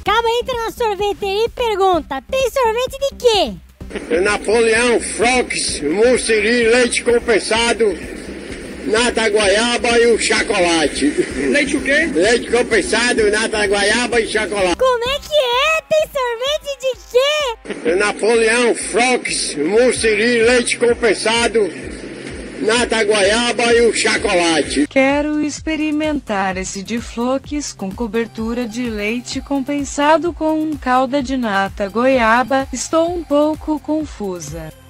Sorocaba entra na sorveteria e pergunta: tem sorvete de quê? Napoleão, Frox, Mussiri, leite compensado, nata goiaba e o chocolate. Leite o quê? Leite compensado, nata goiaba e chocolate. Como é que é? Tem sorvete de quê? Napoleão, Frox, Mussiri, leite compensado, nata goiaba e o chocolate. Quero experimentar esse de flocos com cobertura de leite compensado com calda de nata goiaba. Estou um pouco confusa.